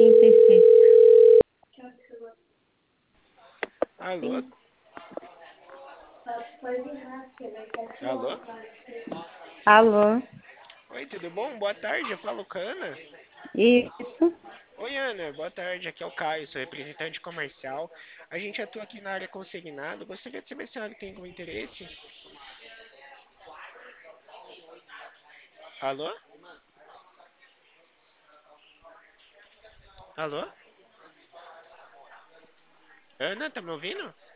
perfeito. Alô? Sim. Alô? Alô? Oi, tudo bom? Boa tarde, eu falo com a Ana. Isso? Oi, Ana, boa tarde, aqui é o Caio, sou representante comercial. A gente atua aqui na área consignado. Gostaria de saber se a Ana tem algum interesse. Alô? Alô? Ana, tá me ouvindo?